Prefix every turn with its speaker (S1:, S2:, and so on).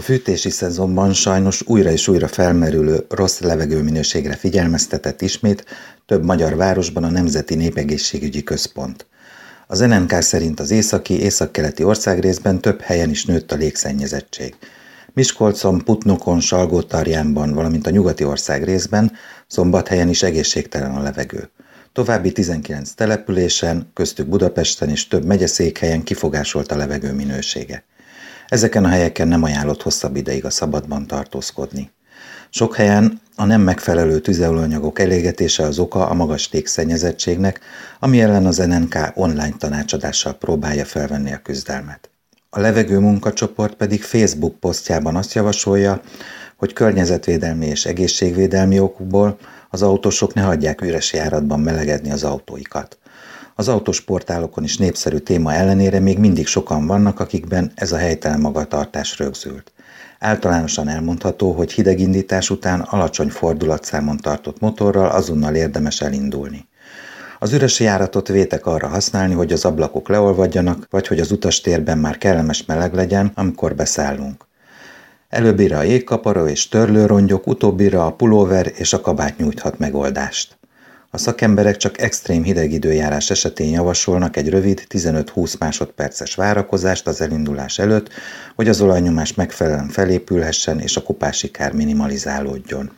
S1: fűtési szezonban sajnos újra és újra felmerülő rossz levegőminőségre figyelmeztetett ismét több magyar városban a Nemzeti Népegészségügyi Központ. Az NNK szerint az északkeleti országrészben több helyen is nőtt a légszennyezettség. Miskolcon, Putnokon, Salgótarjánban, valamint a nyugati országrészben, Szombathelyen is egészségtelen a levegő. További 19 településen, köztük Budapesten és több megyeszékhelyen kifogásolt a levegő minősége. Ezeken a helyeken nem ajánlott hosszabb ideig a szabadban tartózkodni. Sok helyen a nem megfelelő tüzelőanyagok elégetése az oka a magas légszennyezettségnek, ami ellen az NNK online tanácsadással próbálja felvenni a küzdelmet. A levegő munkacsoport pedig Facebook posztjában azt javasolja, hogy környezetvédelmi és egészségvédelmi okokból az autósok ne hagyják üres járatban melegedni az autóikat. Az autós portálokon is népszerű téma ellenére még mindig sokan vannak, akikben ez a helytelen magatartás rögzült. Általánosan elmondható, hogy hidegindítás után alacsony fordulatszámon tartott motorral azonnal érdemes elindulni. Az üres járatot vétek arra használni, hogy az ablakok leolvadjanak, vagy hogy az utastérben már kellemes meleg legyen, amikor beszállunk. Előbbire a jégkaparó és törlőrongyok, utóbbira a pulóver és a kabát nyújthat megoldást. A szakemberek csak extrém hideg időjárás esetén javasolnak egy rövid 15-20 másodperces várakozást az elindulás előtt, hogy az olajnyomás megfelelően felépülhessen és a kopási kár minimalizálódjon.